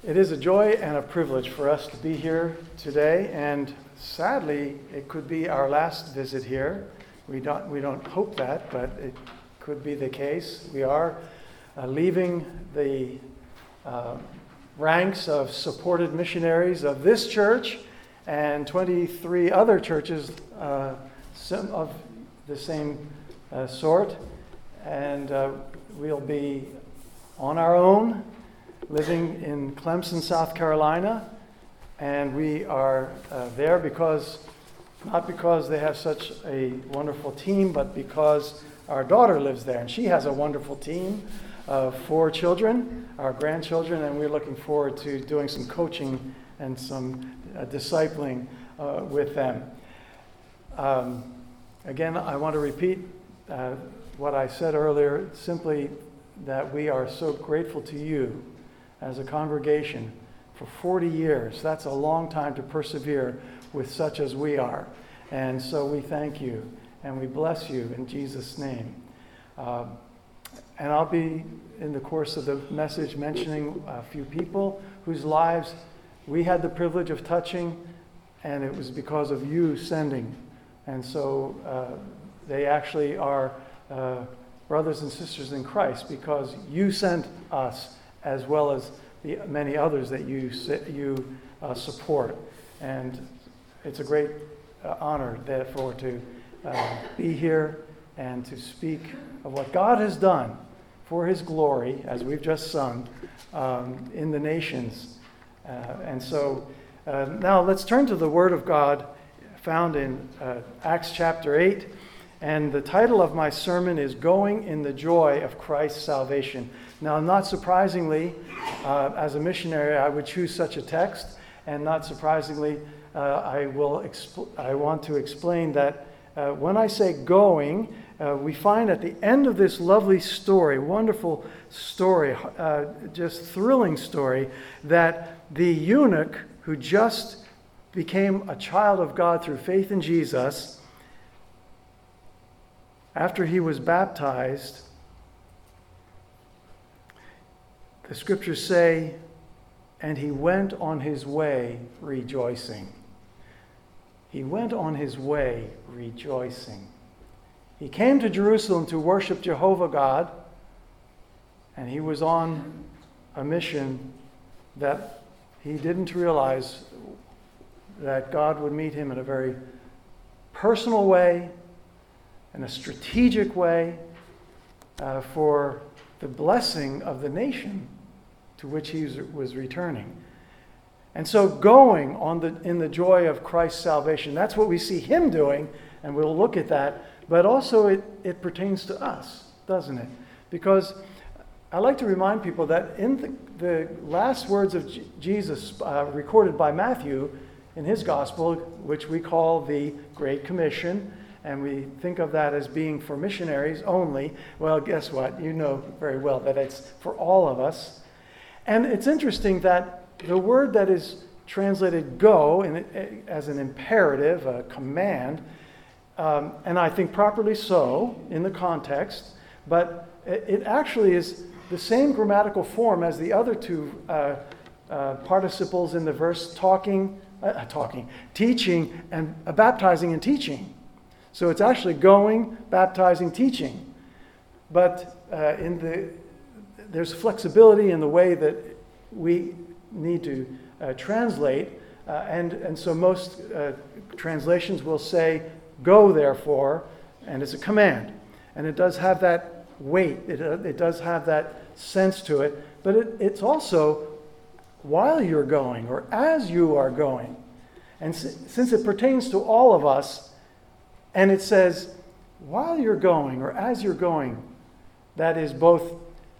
It is a joy and a privilege for us to be here today, and sadly, it could be our last visit here. We don't hope that, but it could be the case. We are leaving the ranks of supported missionaries of this church and 23 other churches, some of the same sort, and we'll be on our own, living in Clemson, South Carolina, and we are there not because they have such a wonderful team, but because our daughter lives there, and she has a wonderful team of 4 children, our grandchildren, and we're looking forward to doing some coaching and some discipling with them. Again, I want to repeat what I said earlier, simply that we are so grateful to you as a congregation for 40 years. That's a long time to persevere with such as we are. And so we thank you and we bless you in Jesus' name. And I'll be, in the course of the message, mentioning a few people whose lives we had the privilege of touching, and it was because of you sending. And so they actually are brothers and sisters in Christ because you sent us, as well as the many others that you support. And it's a great honor, therefore, to be here and to speak of what God has done for his glory, as we've just sung, in the nations. And so now let's turn to the Word of God found in Acts chapter 8. And the title of my sermon is Going in the Joy of Christ's Salvation. Now, not surprisingly, as a missionary, I would choose such a text, and not surprisingly, I want to explain that when I say going, we find at the end of this lovely story, wonderful story, just thrilling story, that the eunuch who just became a child of God through faith in Jesus, after he was baptized, the scriptures say, and he went on his way rejoicing. He went on his way rejoicing. He came to Jerusalem to worship Jehovah God, and he was on a mission that he didn't realize that God would meet him in a very personal way, in a strategic way, for the blessing of the nation to which he was returning. And so going in the joy of Christ's salvation, that's what we see him doing, and we'll look at that. But also it pertains to us, doesn't it? Because I like to remind people that in the last words of Jesus recorded by Matthew in his gospel, which we call the Great Commission, and we think of that as being for missionaries only. Well, guess what? You know very well that it's for all of us. And it's interesting that the word that is translated go as an imperative, a command, and I think properly so in the context, but it actually is the same grammatical form as the other 2 participles in the verse, teaching, and baptizing and teaching. So it's actually going, baptizing, teaching. But there's flexibility in the way that we need to translate. And so most translations will say, go therefore, and it's a command. And it does have that weight. It does have that sense to it. But it's also while you're going or as you are going. And since it pertains to all of us, and it says, while you're going or as you're going, that is both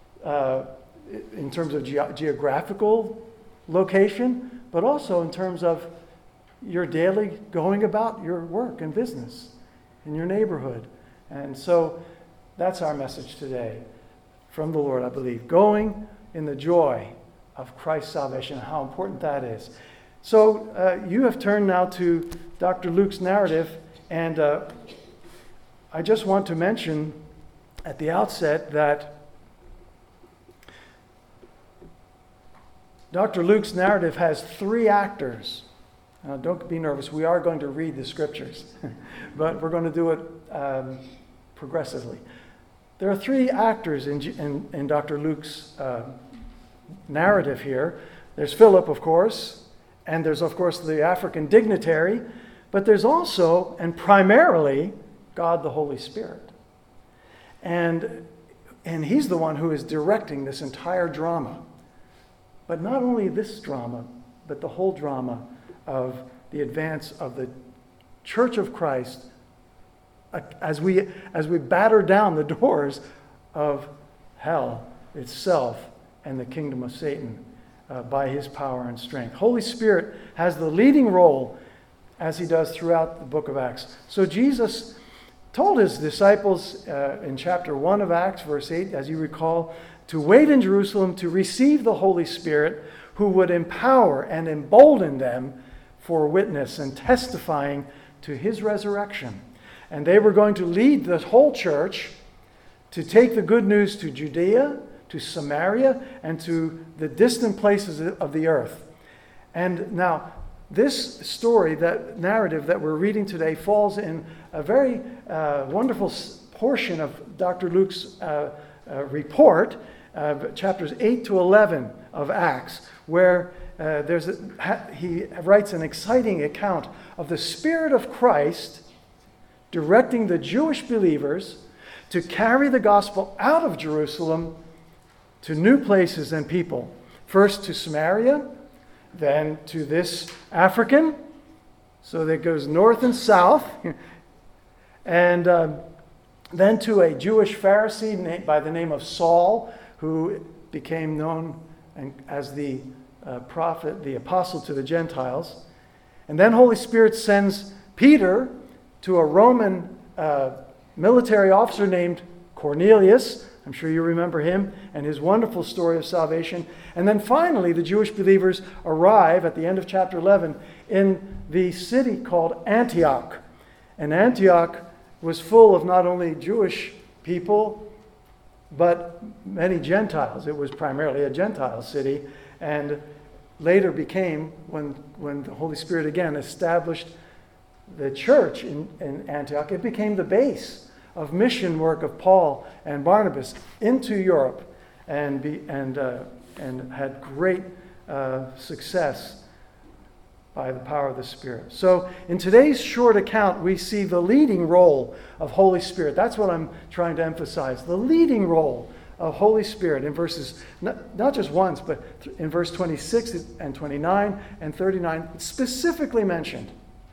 in terms of geographical location, but also in terms of your daily going about your work and business in your neighborhood. And so that's our message today from the Lord, I believe. Going in the joy of Christ's salvation, how important that is. So you have turned now to Dr. Luke's narrative, and I just want to mention at the outset that Dr. Luke's narrative has three actors. Now, don't be nervous. We are going to read the scriptures, but we're going to do it progressively. There are three actors in Dr. Luke's narrative here. There's Philip, of course, and there's, of course, the African dignitary, but there's also, and primarily, God the Holy Spirit. And he's the one who is directing this entire drama. But not only this drama, but the whole drama of the advance of the Church of Christ as we batter down the doors of hell itself and the kingdom of Satan by his power and strength. Holy Spirit has the leading role as he does throughout the book of Acts. So Jesus told his disciples in chapter 1 of Acts, verse 8, as you recall, to wait in Jerusalem to receive the Holy Spirit, who would empower and embolden them for witness and testifying to his resurrection. And they were going to lead the whole church to take the good news to Judea, to Samaria, and to the distant places of the earth. And now, this story, that narrative that we're reading today, falls in a very wonderful portion of Dr. Luke's report, chapters 8 to 11 of Acts, where he writes an exciting account of the Spirit of Christ directing the Jewish believers to carry the gospel out of Jerusalem to new places and people. First to Samaria, then to this African, so that goes north and south, and then to a Jewish Pharisee by the name of Saul, who became known as the prophet, the apostle to the Gentiles. And then Holy Spirit sends Peter to a Roman military officer named Cornelius. I'm sure you remember him and his wonderful story of salvation. And then finally, the Jewish believers arrive at the end of chapter 11 in the city called Antioch. And Antioch was full of not only Jewish people, but many Gentiles. It was primarily a Gentile city, and later became, when the Holy Spirit again established the church in Antioch, it became the base of mission work of Paul and Barnabas into Europe, and had great success by the power of the Spirit. So in today's short account, we see the leading role of Holy Spirit. That's what I'm trying to emphasize. The leading role of Holy Spirit in verses, not just once, but in verse 26 and 29 and 39, specifically mentioned.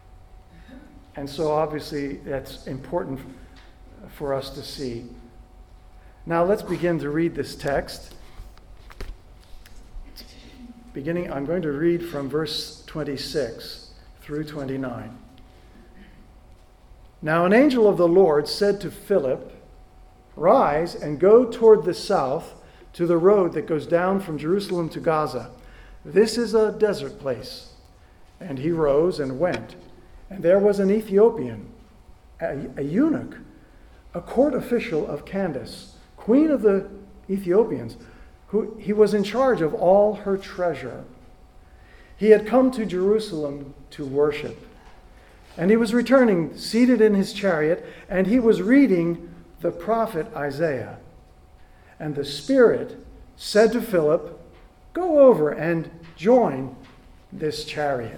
And so obviously that's important for us to see. Now let's begin to read this text. I'm going to read from verse 26 through 29. Now an angel of the Lord said to Philip, "Rise and go toward the south to the road that goes down from Jerusalem to Gaza. This is a desert place." And he rose and went. And there was an Ethiopian, a eunuch, a court official of Candace, queen of the Ethiopians, who he was in charge of all her treasure. He had come to Jerusalem to worship. And he was returning, seated in his chariot, and he was reading the prophet Isaiah. And the Spirit said to Philip, "Go over and join this chariot."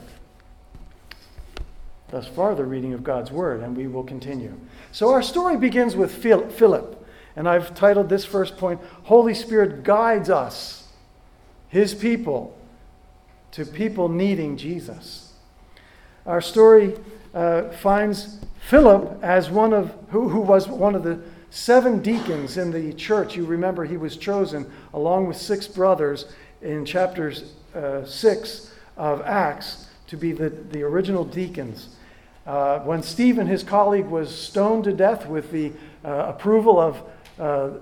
Thus far, the reading of God's Word, and we will continue. So our story begins with Philip, and I've titled this first point, Holy Spirit guides us, his people, to people needing Jesus. Our story finds Philip as who was one of the 7 deacons in the church. You remember he was chosen along with 6 brothers in chapters 6 of Acts to be the original deacons. When Stephen, his colleague, was stoned to death with the approval of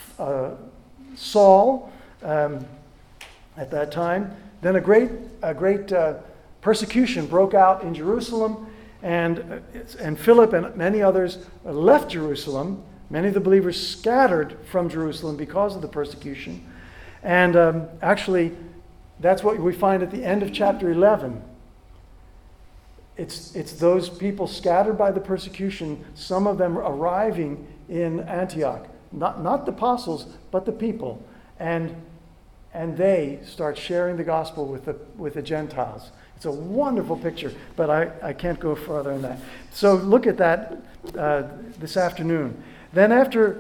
Saul at that time, then a great persecution broke out in Jerusalem, and Philip and many others left Jerusalem. Many of the believers scattered from Jerusalem because of the persecution. And actually, That's what we find at the end of chapter 11. It's those people scattered by the persecution, some of them arriving in Antioch. Not the apostles, but the people. And they start sharing the gospel with the Gentiles. It's a wonderful picture, but I can't go further than that. So look at that this afternoon. Then after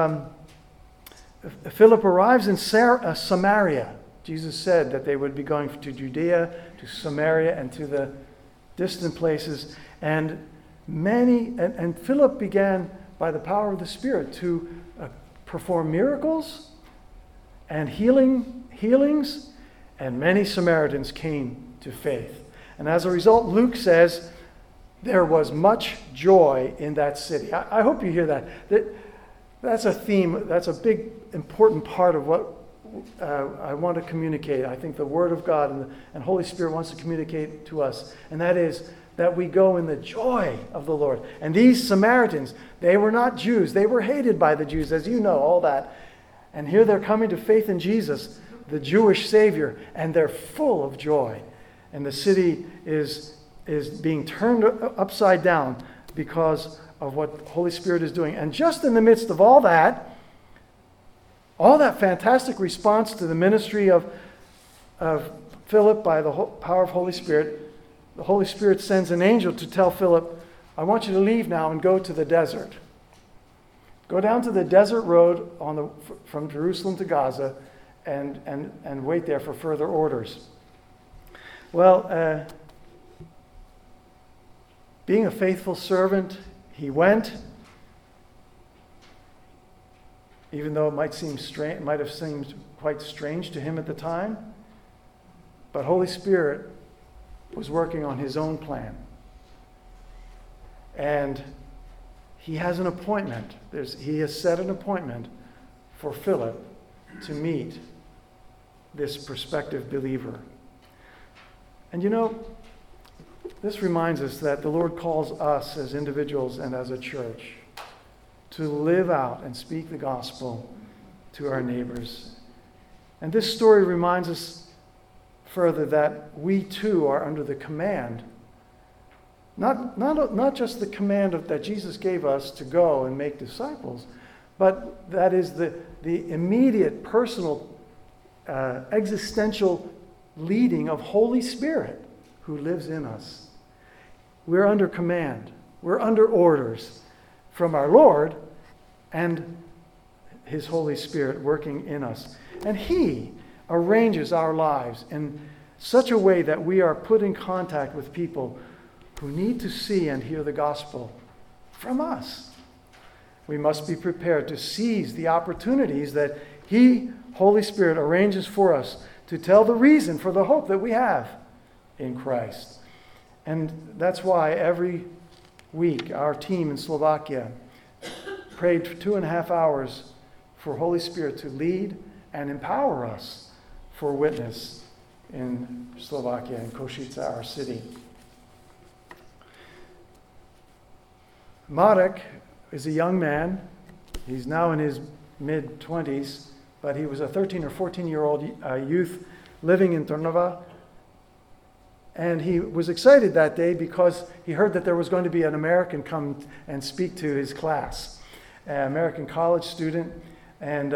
Philip arrives in Samaria, Jesus said that they would be going to Judea, to Samaria, and to the distant places. And Philip began, by the power of the Spirit, to perform miracles and healings, and many Samaritans came to faith. And as a result, Luke says, there was much joy in that city. I hope you hear that. That's a theme. That's a big, important part of what I want to communicate. I think the Word of God and Holy Spirit wants to communicate to us. And that is that we go in the joy of the Lord. And these Samaritans, they were not Jews. They were hated by the Jews, as you know, all that. And here they're coming to faith in Jesus, the Jewish Savior, and they're full of joy. And the city is being turned upside down because of what Holy Spirit is doing. And just in the midst of all that fantastic response to the ministry of Philip by the power of Holy Spirit, the Holy Spirit sends an angel to tell Philip, I want you to leave now and go to the desert. Go down to the desert road from Jerusalem to Gaza and wait there for further orders. Well, being a faithful servant, he went, even though it might have seemed quite strange to him at the time. But Holy Spirit was working on his own plan. And he has an appointment. He has set an appointment for Philip to meet this prospective believer. And this reminds us that the Lord calls us as individuals and as a church to live out and speak the gospel to our neighbors. And this story reminds us further that we too are under the command, not just the command that Jesus gave us to go and make disciples, but that is the immediate personal existential leading of Holy Spirit who lives in us. We're under command. We're under orders from our Lord and His Holy Spirit working in us. And He arranges our lives in such a way that we are put in contact with people who need to see and hear the gospel from us. We must be prepared to seize the opportunities that He, Holy Spirit, arranges for us to tell the reason for the hope that we have in Christ. And that's why every week our team in Slovakia prayed for 2.5 hours for Holy Spirit to lead and empower us for witness in Slovakia, in Košice, our city. Marek is a young man. He's now in his mid-20s, but he was a 13 or 14-year-old youth living in Trnava. And he was excited that day because he heard that there was going to be an American come and speak to his class, an American college student. And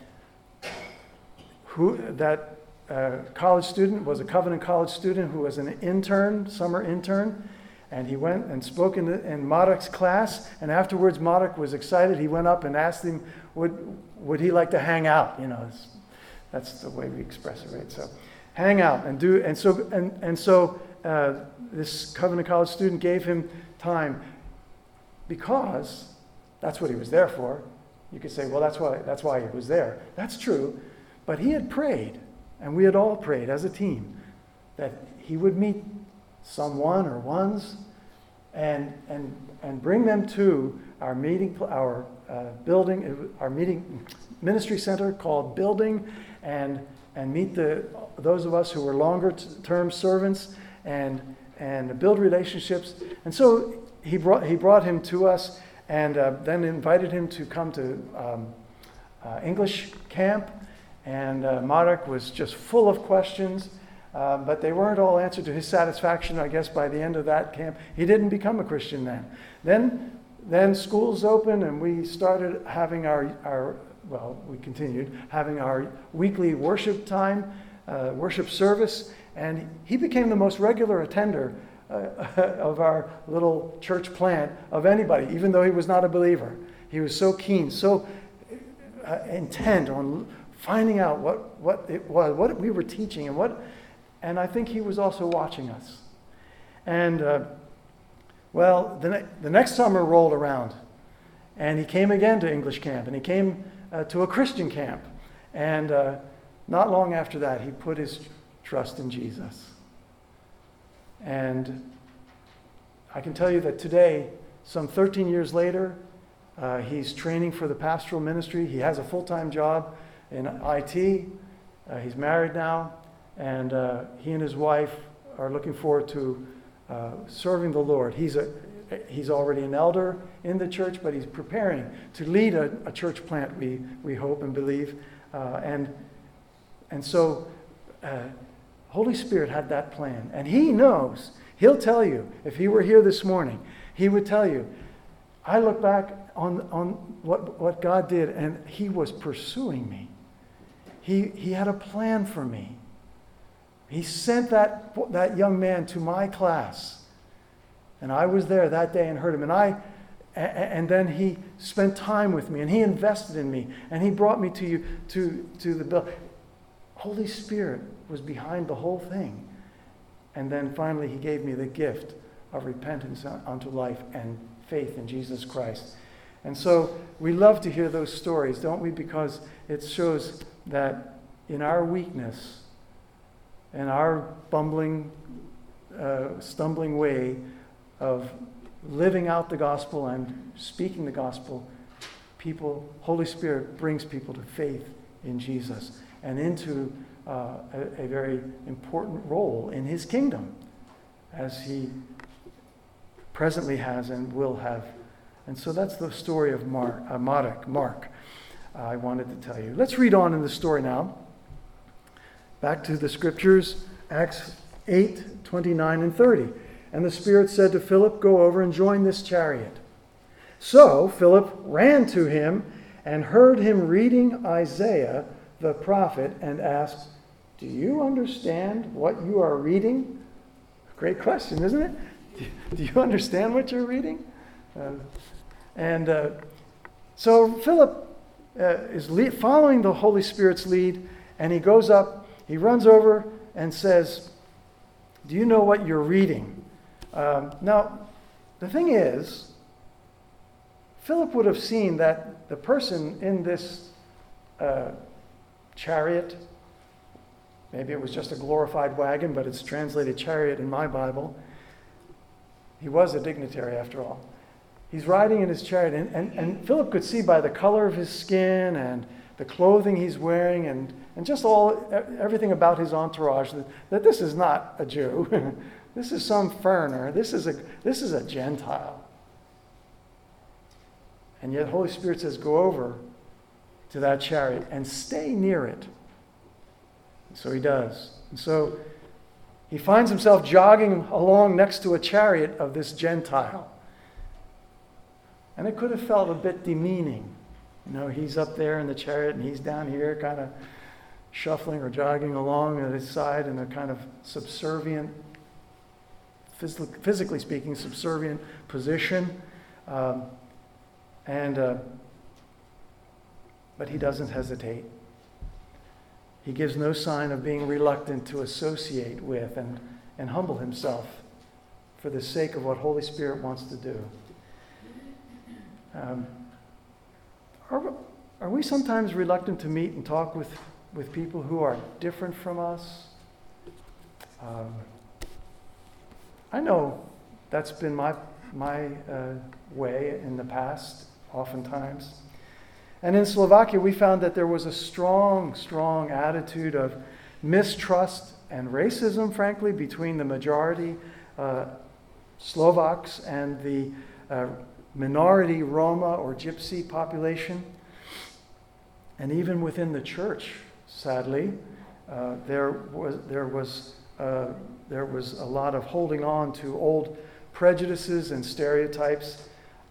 college student was a Covenant College student who was an intern, summer intern. And he went and spoke in Marek's class. And afterwards, Marek was excited. He went up and asked him, would he like to hang out? That's the way we express it, right? So hang out and do. And so this Covenant College student gave him time because that's what he was there for. You could say, well, that's why he was there. That's true. But he had prayed, and we had all prayed as a team, that he would meet someone or ones and bring them to our meeting, our building, our meeting ministry center called Building, and meet those of us who were longer term servants and build relationships. And so he brought him to us, and then invited him to come to English camp. And Marek was just full of questions, but they weren't all answered to his satisfaction, I guess, by the end of that camp. He didn't become a Christian then. Then schools opened, and we started having we continued having our weekly worship time, worship service, and he became the most regular attender of our little church plant of anybody, even though he was not a believer. He was so keen, so intent on finding out what it was, what we were teaching, and I think he was also watching us. And the next summer rolled around, and he came again to English camp, and he came to a Christian camp, and not long after that, he put his trust in Jesus. And I can tell you that today, some 13 years later, he's training for the pastoral ministry. He has a full-time job in IT. He's married now, and he and his wife are looking forward to serving the Lord. He's already an elder in the church, but he's preparing to lead a church plant, we hope and believe. And so Holy Spirit had that plan. And he knows, he'll tell you, if he were here this morning, he would tell you, I look back on what God did, and he was pursuing me. He had a plan for me. He sent that young man to my class. And I was there that day and heard him. And then he spent time with me, and he invested in me, and he brought me to the bill. Holy Spirit was behind the whole thing. And then finally he gave me the gift of repentance unto life and faith in Jesus Christ. And so we love to hear those stories, don't we? Because it shows that in our weakness, in our bumbling, stumbling way of living out the gospel and speaking the gospel, Holy Spirit brings people to faith in Jesus and into a very important role in his kingdom, as he presently has and will have. And so that's the story of Mark, I wanted to tell you. Let's read on in the story now. Back to the scriptures, Acts 8, 29 and 30. And the Spirit said to Philip, go over and join this chariot. So Philip ran to him and heard him reading Isaiah the prophet and asked, do you understand what you are reading? Great question, isn't it? Do you understand what you're reading? So Philip is following the Holy Spirit's lead, and he goes up, he runs over and says, do you know what you're reading? Now, the thing is, Philip would have seen that the person in this chariot, maybe it was just a glorified wagon, but it's translated chariot in my Bible. He was a dignitary after all. He's riding in his chariot, and Philip could see by the color of his skin and the clothing he's wearing and just everything about his entourage that this is not a Jew. This is some foreigner. This is a Gentile. And yet Holy Spirit says, go over to that chariot and stay near it. And so he does. And so he finds himself jogging along next to a chariot of this Gentile. And it could have felt a bit demeaning. He's up there in the chariot and he's down here kind of shuffling or jogging along at his side in a kind of subservient, physically speaking, subservient position. But he doesn't hesitate. He gives no sign of being reluctant to associate with and humble himself for the sake of what Holy Spirit wants to do. Are we sometimes reluctant to meet and talk with people who are different from us? I know that's been my way in the past, oftentimes. And in Slovakia, we found that there was a strong attitude of mistrust and racism, frankly, between the majority Slovaks and the minority Roma or Gypsy population. And even within the church, sadly. There was a lot of holding on to old prejudices and stereotypes.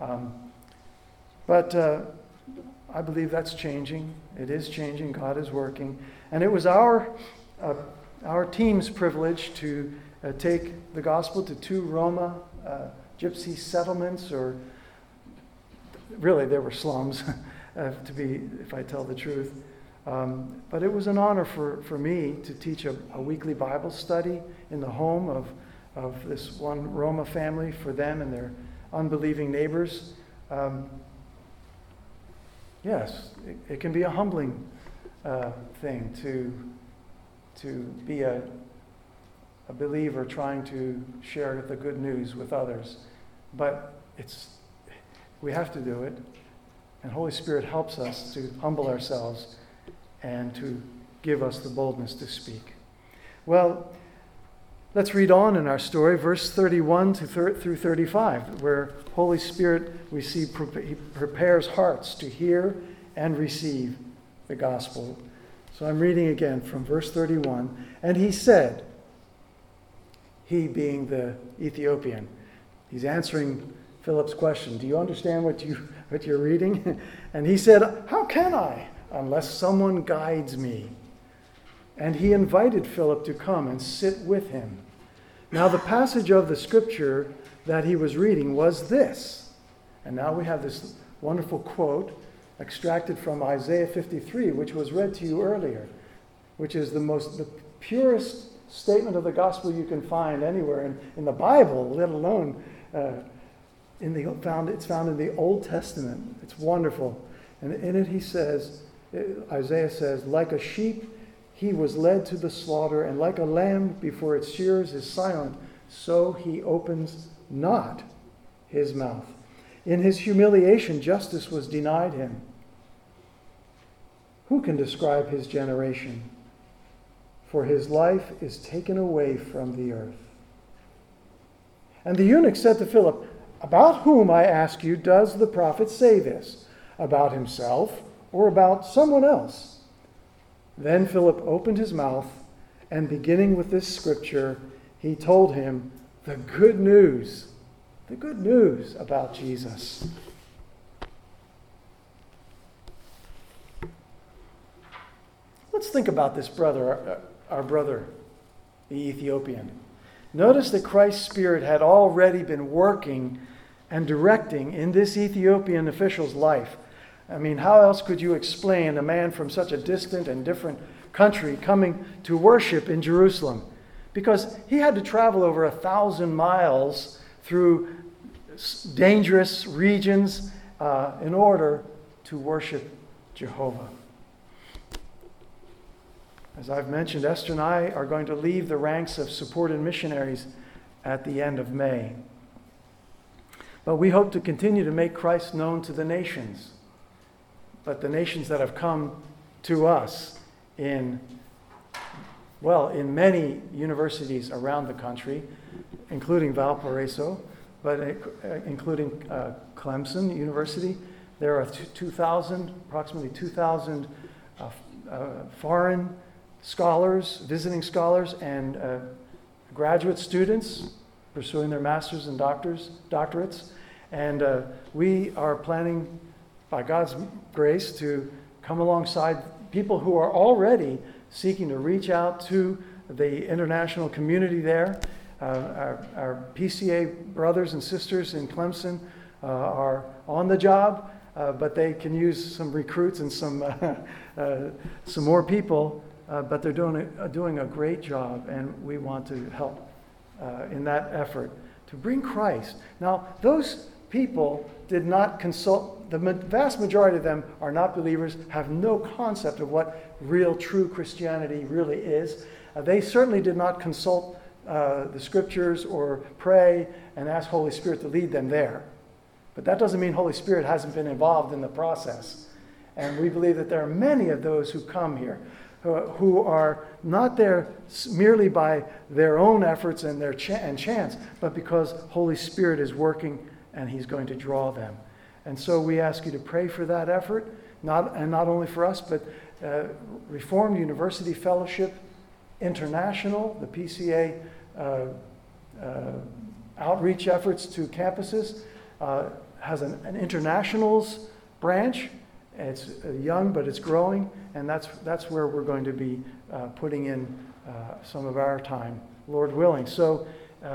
But I believe that's changing. It is changing. God is working. And it was our team's privilege to take the gospel to 2 Roma gypsy settlements, or really they were slums, if I tell the truth. But it was an honor for me to teach a weekly Bible study in the home of this one Roma family for them and their unbelieving neighbors. Yes, it can be a humbling thing to be a believer trying to share the good news with others. But we have to do it. And Holy Spirit helps us to humble ourselves and to give us the boldness to speak. Well, let's read on in our story, verse 31 through 35, where Holy Spirit, we see, he prepares hearts to hear and receive the gospel. So I'm reading again from verse 31. And he said, he being the Ethiopian, he's answering Philip's question. Do you understand what you're reading? And he said, how can I, unless someone guides me? And he invited Philip to come and sit with him. Now the passage of the scripture that he was reading was this. And now we have this wonderful quote extracted from Isaiah 53, which was read to you earlier, which is the purest statement of the gospel you can find anywhere in the Bible, let alone it's found in the Old Testament. It's wonderful. And in it he says, Isaiah says, like a sheep he was led to the slaughter, and like a lamb before its shearers is silent, so he opens not his mouth. In his humiliation, justice was denied him. Who can describe his generation? For his life is taken away from the earth. And the eunuch said to Philip, about whom, I ask you, does the prophet say this? About himself or about someone else? Then Philip opened his mouth, and beginning with this scripture, he told him the good news about Jesus. Let's think about this brother, our brother, the Ethiopian. Notice that Christ's Spirit had already been working and directing in this Ethiopian official's life. I mean, how else could you explain a man from such a distant and different country coming to worship in Jerusalem? Because he had to travel over 1,000 miles through dangerous regions in order to worship Jehovah. As I've mentioned, Esther and I are going to leave the ranks of supported missionaries at the end of May. But we hope to continue to make Christ known to the nations. But the nations that have come to us in many universities around the country, including Valparaiso, but including Clemson University. There are approximately 2,000 foreign scholars, visiting scholars, and graduate students pursuing their masters and doctorates. And we are planning, by God's grace, to come alongside people who are already seeking to reach out to the international community there. Our PCA brothers and sisters in Clemson are on the job, but they can use some recruits and some more people. But they're doing a great job, and we want to help in that effort to bring Christ. Now, those people did not consult. The vast majority of them are not believers, have no concept of what real, true Christianity really is. They certainly did not consult the scriptures or pray and ask Holy Spirit to lead them there. But that doesn't mean Holy Spirit hasn't been involved in the process. And we believe that there are many of those who come here who are not there merely by their own efforts and their chance, but because Holy Spirit is working and he's going to draw them. And so we ask you to pray for that effort, not only for us, but Reformed University Fellowship International, the PCA outreach efforts to campuses, has an internationals branch. It's young, but it's growing, and that's where we're going to be putting in some of our time, Lord willing. So,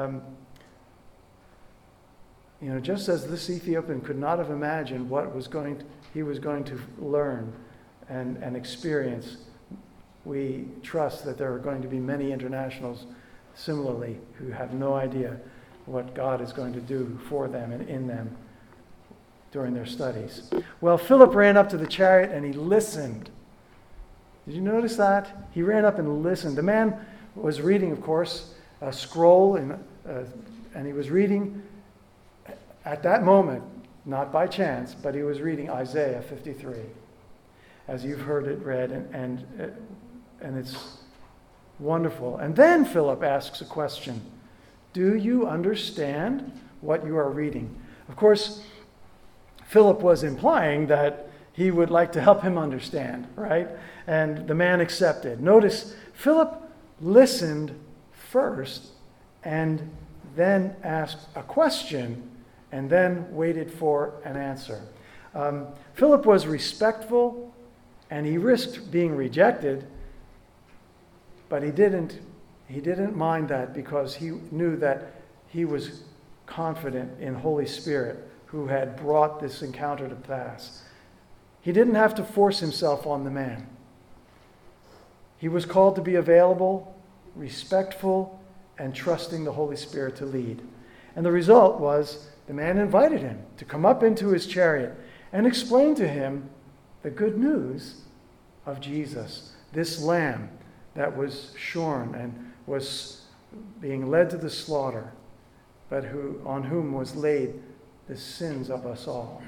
just as this Ethiopian could not have imagined what he was going to learn and experience, we trust that there are going to be many internationals similarly who have no idea what God is going to do for them and in them during their studies. Well, Philip ran up to the chariot and he listened. Did you notice that? He ran up and listened. The man was reading, of course, a scroll, and he was reading at that moment, not by chance, but he was reading Isaiah 53, as you've heard it read, and it's wonderful. And then Philip asks a question. Do you understand what you are reading? Of course, Philip was implying that he would like to help him understand, right? And the man accepted. Notice, Philip listened first and then asked a question and then waited for an answer. Philip was respectful and he risked being rejected, but he didn't mind that because he knew that he was confident in Holy Spirit who had brought this encounter to pass. He didn't have to force himself on the man. He was called to be available, respectful, and trusting the Holy Spirit to lead. And the result was the man invited him to come up into his chariot and explain to him the good news of Jesus, this lamb that was shorn and was being led to the slaughter, but on whom was laid the sins of us all.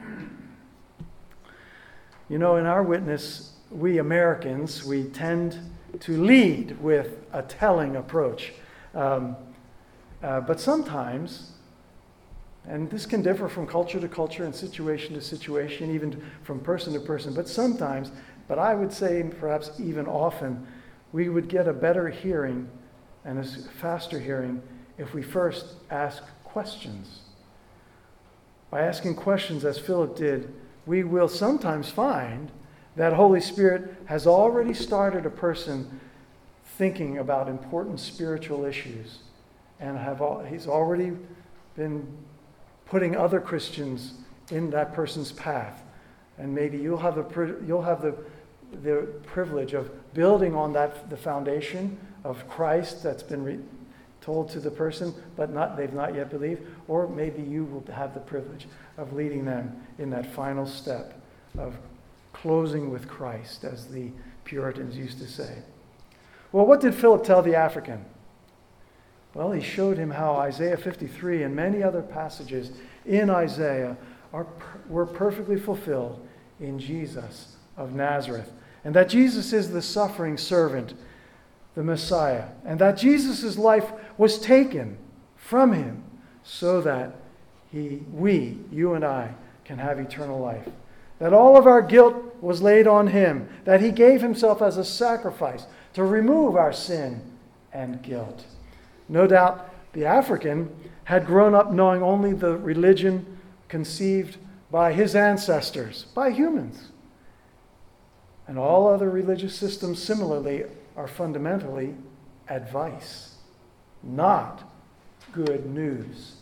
In our witness, we Americans, we tend to lead with a telling approach. But sometimes, and this can differ from culture to culture and situation to situation, even from person to person, but sometimes, but I would say perhaps even often, we would get a better hearing and a faster hearing if we first ask questions. By asking questions, as Philip did, we will sometimes find that Holy Spirit has already started a person thinking about important spiritual issues, and he's already been putting other Christians in that person's path. And maybe you'll have the privilege of building on the foundation of Christ that's been told to the person, but they've not yet believed, or maybe you will have the privilege of leading them in that final step of closing with Christ, as the Puritans used to say. Well, what did Philip tell the African? Well, he showed him how Isaiah 53 and many other passages in Isaiah were perfectly fulfilled in Jesus of Nazareth, and that Jesus is the suffering servant, the Messiah, and that Jesus' life was taken from him so that you and I, can have eternal life. That all of our guilt was laid on him, that he gave himself as a sacrifice to remove our sin and guilt. No doubt the African had grown up knowing only the religion conceived by his ancestors, by humans. And all other religious systems similarly are fundamentally advice, not good news.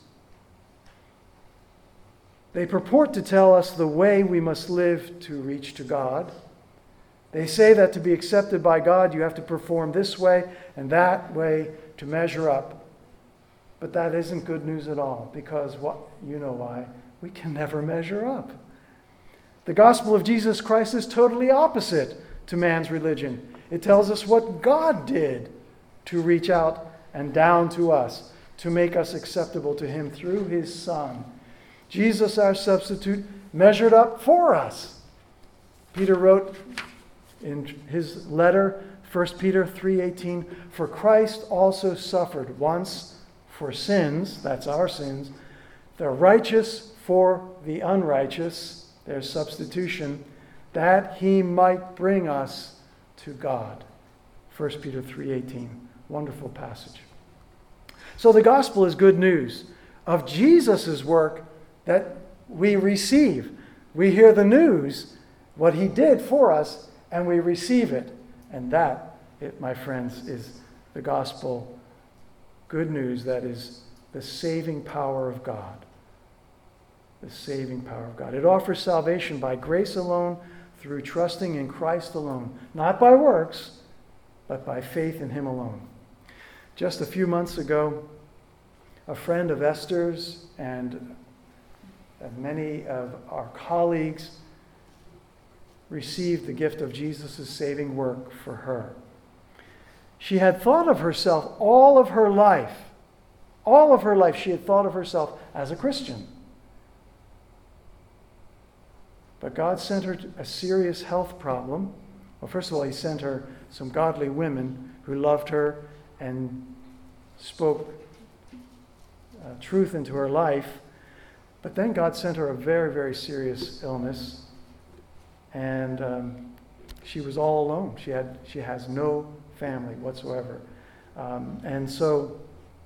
They purport to tell us the way we must live to reach to God. They say that to be accepted by God, you have to perform this way and that way to measure up. But that isn't good news at all, because you know why? We can never measure up. The gospel of Jesus Christ is totally opposite to man's religion. It tells us what God did to reach out and down to us, to make us acceptable to him through his Son. Jesus, our substitute, measured up for us. Peter wrote in his letter, 1 Peter 3:18, "For Christ also suffered once for sins," that's our sins, "the righteous for the unrighteous," there's substitution, "that he might bring us to God. 1 Peter 3:18. Wonderful passage. So the gospel is good news of Jesus' work that we receive. We hear the news, what he did for us, and we receive it. And that, my friends, is the gospel good news that is the saving power of God. The saving power of God. It offers salvation by grace alone, through trusting in Christ alone. Not by works, but by faith in him alone. Just a few months ago, a friend of Esther's and many of our colleagues received the gift of Jesus' saving work for her. She had thought of herself all of her life she had thought of herself as a Christian. But God sent her a serious health problem. Well, first of all, he sent her some godly women who loved her and spoke truth into her life. But then God sent her a very, very serious illness. And she was all alone. She has no family whatsoever. And so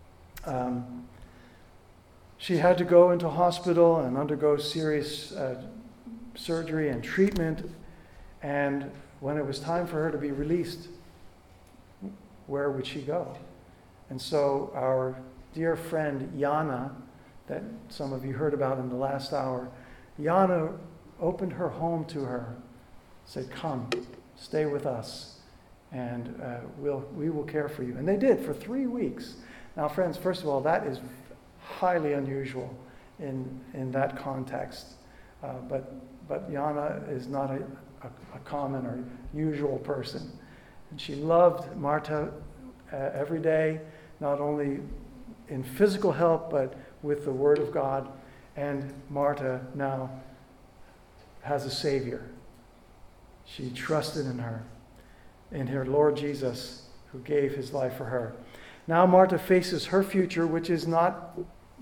she had to go into hospital and undergo serious surgery and treatment. And when it was time for her to be released, where would she go? And so our dear friend Yana, that some of you heard about in the last hour, Yana opened her home to her, said, "Come, stay with us, and we will care for you." And they did for 3 weeks. Now, friends, first of all, that is highly unusual in that context. But Yana is not a common or usual person. And she loved Marta every day, not only in physical help, but with the Word of God. And Marta now has a Savior. She trusted in her Lord Jesus, who gave his life for her. Now Marta faces her future, which is not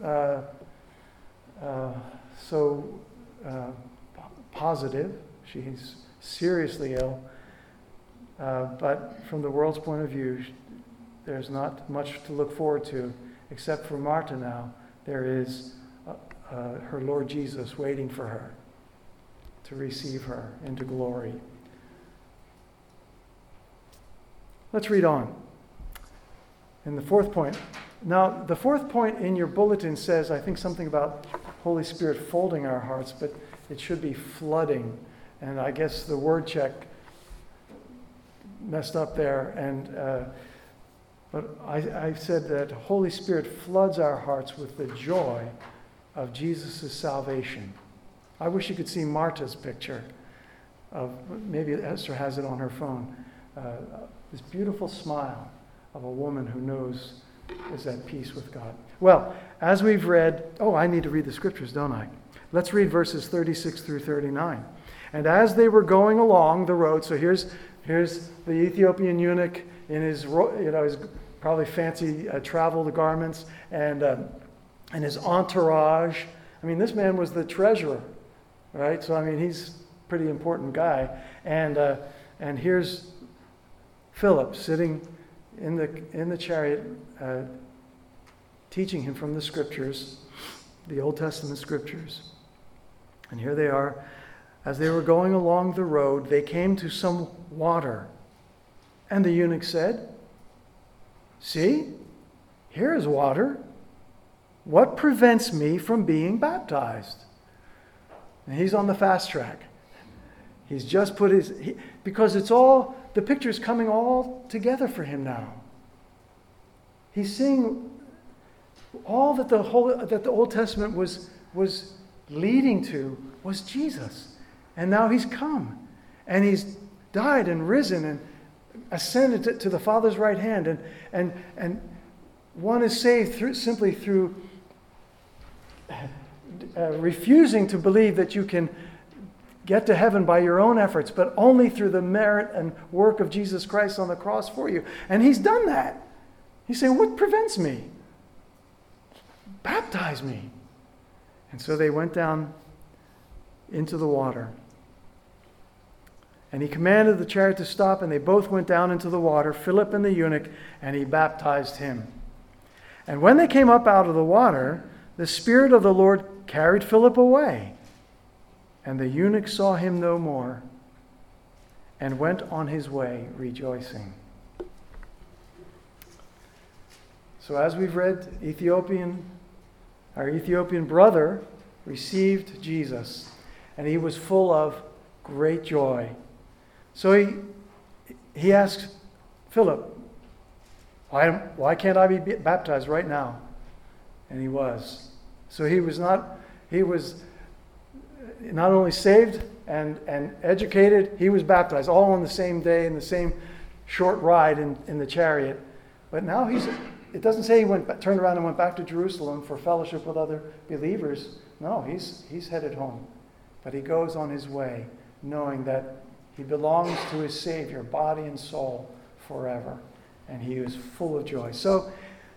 so positive. She's seriously ill. But from the world's point of view, there's not much to look forward to, except for Marta now. There is her Lord Jesus waiting for her to receive her into glory. Let's read on. In the fourth point. Now, the fourth point in your bulletin says, I think, something about Holy Spirit folding our hearts, but it should be flooding. And I guess the word check messed up there. But I said that Holy Spirit floods our hearts with the joy of Jesus' salvation. I wish you could see Marta's picture of, maybe Esther has it on her phone, this beautiful smile of a woman who knows is at peace with God. Well, as we've read, I need to read the scriptures, don't I? Let's read verses 36 through 39. And as they were going along the road, so here's the Ethiopian eunuch in his probably fancy travel garments and his entourage. I mean, this man was the treasurer, right? So I mean, he's a pretty important guy. And here's Philip sitting in the chariot, teaching him from the scriptures, the Old Testament scriptures. And here they are. As they were going along the road, they came to some water. And the eunuch said, "See, here is water. What prevents me from being baptized?" And he's on the fast track. He's just put because it's all, the picture's coming all together for him now. He's seeing all that the Old Testament was leading to was Jesus. And now he's come. And he's died and risen and ascended to the Father's right hand. And one is saved simply through refusing to believe that you can get to heaven by your own efforts, but only through the merit and work of Jesus Christ on the cross for you. And he's done that. He's saying, what prevents me? Baptize me. And so they went down into the water. And he commanded the chariot to stop, and they both went down into the water, Philip and the eunuch, and he baptized him. And when they came up out of the water, the Spirit of the Lord carried Philip away. And the eunuch saw him no more, and went on his way rejoicing. So as we've read, our Ethiopian brother received Jesus, and he was full of great joy. So he asked Philip, why can't I be baptized right now? And he was. So he was not only saved and educated, he was baptized all on the same day in the same short ride in the chariot. But now it doesn't say he turned around and went back to Jerusalem for fellowship with other believers. No, he's headed home. But he goes on his way knowing that he belongs to his Savior, body and soul, forever. And he is full of joy. So,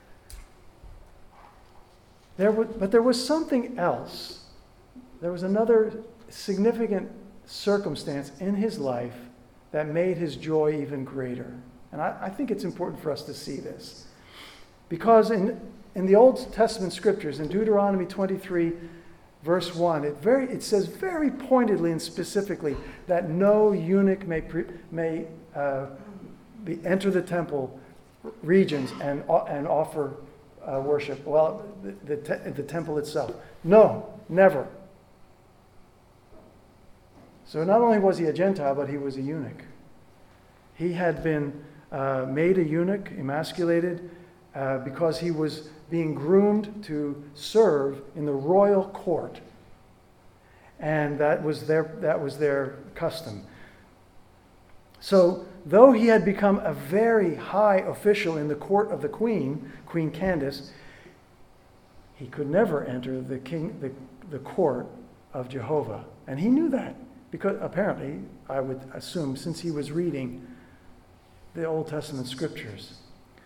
there was something else. There was another significant circumstance in his life that made his joy even greater. And I think it's important for us to see this. Because in the Old Testament scriptures, in Deuteronomy 23, verse 1, it says very pointedly and specifically that no eunuch may enter the temple regions and offer worship. Well, the temple itself. No, never. So not only was he a Gentile, but he was a eunuch. He had been made a eunuch, emasculated, because he was being groomed to serve in the royal court. And that was their custom. So, though he had become a very high official in the court of the Queen Candace, he could never enter the court of Jehovah. And he knew that, because apparently, I would assume, since he was reading the Old Testament scriptures.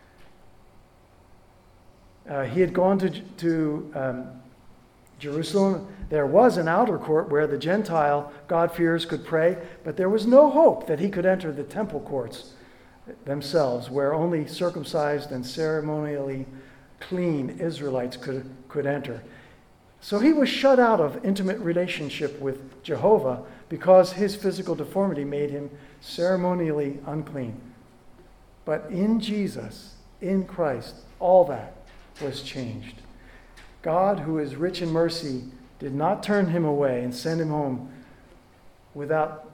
He had gone to Jerusalem. There was an outer court where the Gentile God-fearers could pray, but there was no hope that he could enter the temple courts themselves, where only circumcised and ceremonially clean Israelites could enter. So he was shut out of intimate relationship with Jehovah because his physical deformity made him ceremonially unclean. But in Jesus, in Christ, all that was changed. God, who is rich in mercy, did not turn him away and send him home without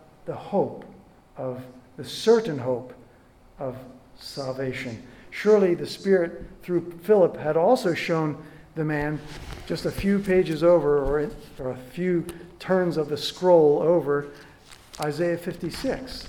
the certain hope of salvation. Surely the Spirit, through Philip, had also shown the man just a few pages over, or a few turns of the scroll over, Isaiah 56.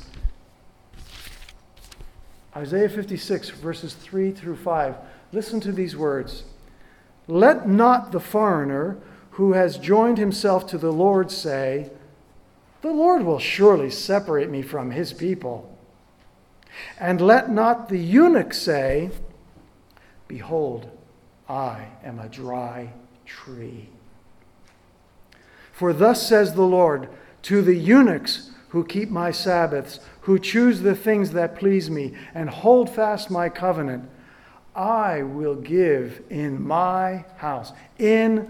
Isaiah 56, verses 3 through 5. Listen to these words. Let not the foreigner who has joined himself to the Lord say, the Lord will surely separate me from his people. And let not the eunuch say, behold, I am a dry tree. For thus says the Lord, to the eunuchs who keep my Sabbaths, who choose the things that please me, and hold fast my covenant, I will give in my house, and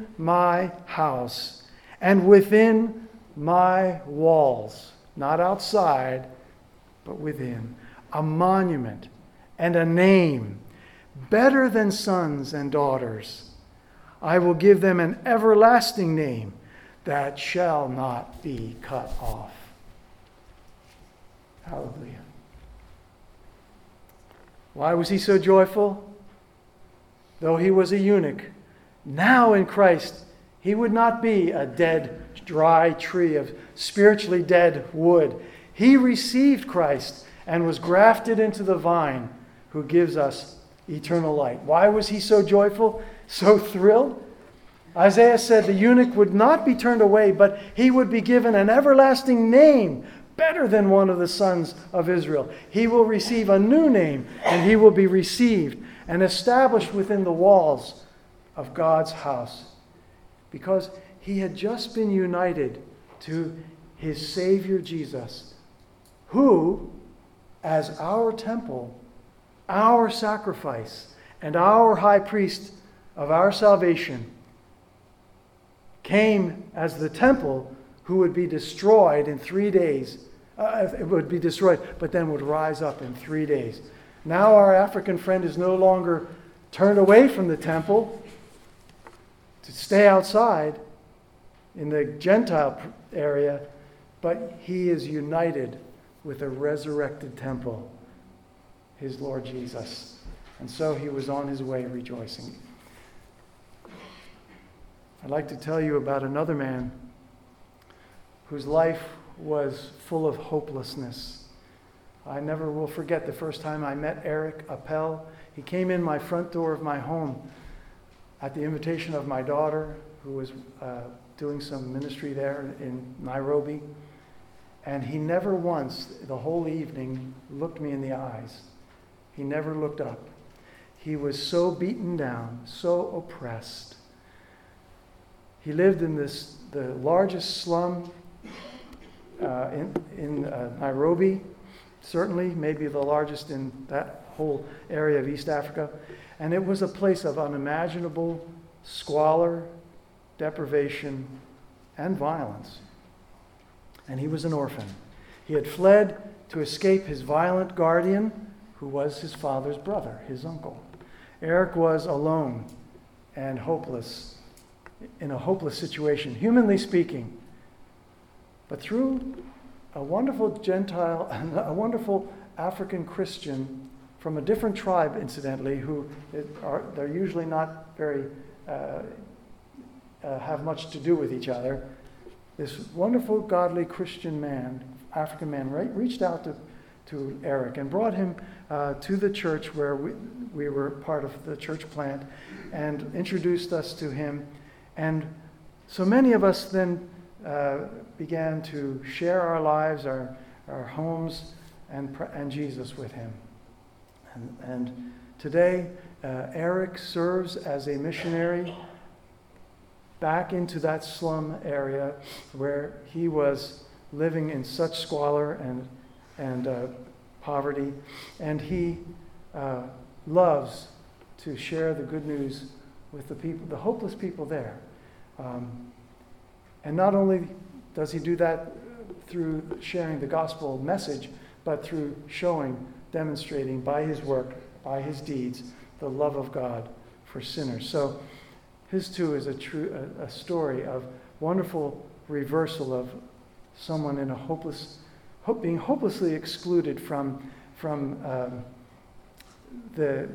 within my walls, not outside, but within, a monument and a name better than sons and daughters. I will give them an everlasting name that shall not be cut off. Hallelujah. Why was he so joyful? Though he was a eunuch, now in Christ, he would not be a dead, dry tree of spiritually dead wood. He received Christ and was grafted into the vine who gives us eternal light. Why was he so joyful, so thrilled? Isaiah said the eunuch would not be turned away, but he would be given an everlasting name better than one of the sons of Israel. He will receive a new name, and he will be received and established within the walls of God's house, because he had just been united to his Savior Jesus, who, as our temple, our sacrifice, and our high priest of our salvation, came as the temple who would be destroyed in 3 days. It would be destroyed, but then would rise up in 3 days. Now our African friend is no longer turned away from the temple to stay outside in the Gentile area, but he is united with a resurrected temple, his Lord Jesus. And so he was on his way rejoicing. I'd like to tell you about another man whose life was full of hopelessness. I never will forget the first time I met Eric Appel. He came in my front door of my home at the invitation of my daughter, who was doing some ministry there in Nairobi. And he never once, the whole evening, looked me in the eyes. He never looked up. He was so beaten down, so oppressed. He lived in the largest slum in Nairobi, certainly, maybe the largest in that whole area of East Africa. And it was a place of unimaginable squalor, deprivation, and violence. And he was an orphan. He had fled to escape his violent guardian, who was his father's brother, his uncle. Eric was alone and hopeless, in a hopeless situation, humanly speaking. But through a wonderful Gentile, a wonderful African Christian from a different tribe, incidentally, they're usually not very, have much to do with each other. This wonderful, godly Christian man, African man, reached out to Eric and brought him to the church where we were part of the church plant, and introduced us to him. And so many of us then began to share our lives, our homes, and Jesus with him. And today, Eric serves as a missionary back into that slum area where he was living in such squalor and poverty. And he loves to share the good news with the people, the hopeless people there. And not only does he do that through sharing the gospel message, but through demonstrating by his work, by his deeds, the love of God for sinners. So his too is a story of wonderful reversal of someone in being hopelessly excluded from the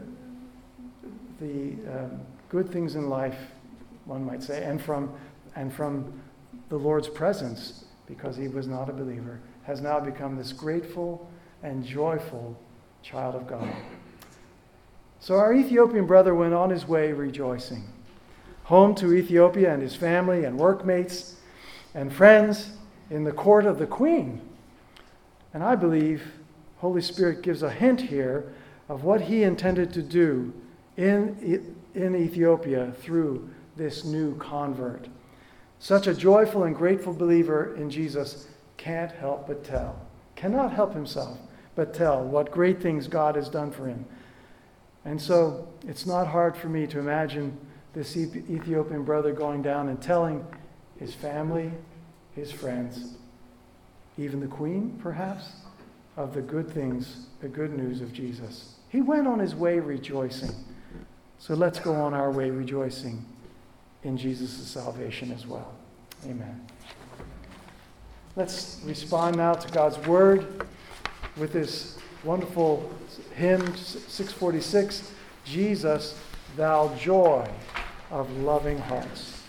good things in life, one might say, and from the Lord's presence, because he was not a believer, has now become this grateful and joyful child of God. So our Ethiopian brother went on his way rejoicing, home to Ethiopia and his family and workmates and friends in the court of the queen. And I believe Holy Spirit gives a hint here of what he intended to do in Ethiopia through this new convert. Such a joyful and grateful believer in Jesus cannot help himself but tell what great things God has done for him. And so it's not hard for me to imagine this Ethiopian brother going down and telling his family, his friends, even the queen, perhaps, of the good things, the good news of Jesus. He went on his way rejoicing. So let's go on our way rejoicing in Jesus' salvation as well. Amen. Let's respond now to God's word with this wonderful hymn, 646, Jesus, thou joy of loving hearts.